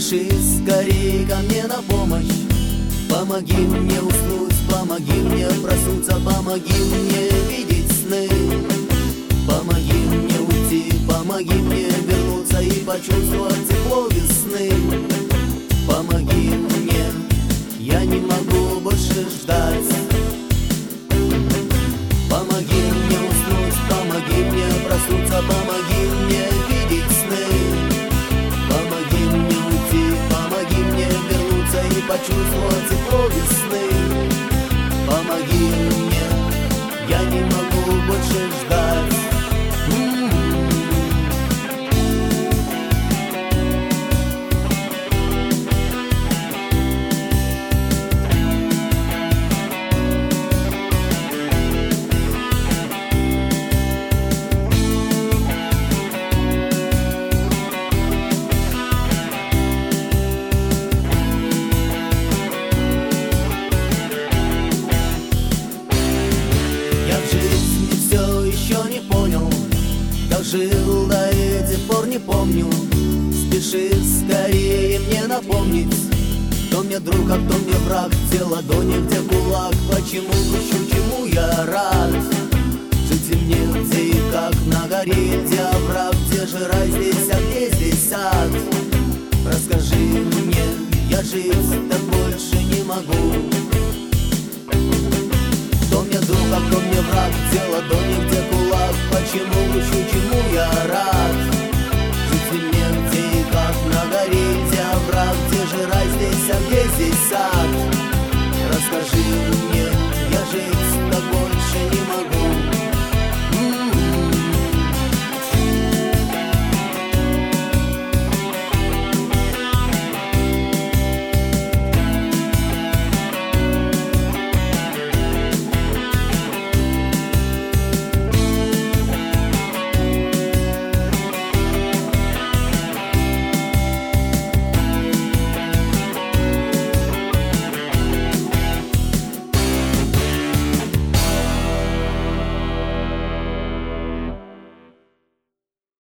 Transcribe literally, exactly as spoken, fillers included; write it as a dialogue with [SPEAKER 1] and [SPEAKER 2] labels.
[SPEAKER 1] Спеши скорее ко мне на помощь. Помоги мне уснуть, помоги мне проснуться, помоги мне видеть сны. Помоги мне уйти, помоги мне вернуться и почувствовать тепло весны. Помоги мне, я не могу больше ждать. Помоги мне уснуть, помоги мне проснуться, помоги мне видеть сны. Помоги мне уйти, помоги мне вернуться и почувствовать тепло весны. Помоги мне, я не могу больше ждать. Жил, до этих пор не помню. Спеши скорее мне напомнить, кто мне друг, а кто мне враг, где ладони, где кулак. Почему грущу, чему я рад? Жить мне где и как, на горе, где овраг, где же рай здесь, а где здесь ад? Расскажи мне, я жить так больше не могу. Кто мне друг, а кто мне враг, где ладони, где кулак. Почему грущу, чему я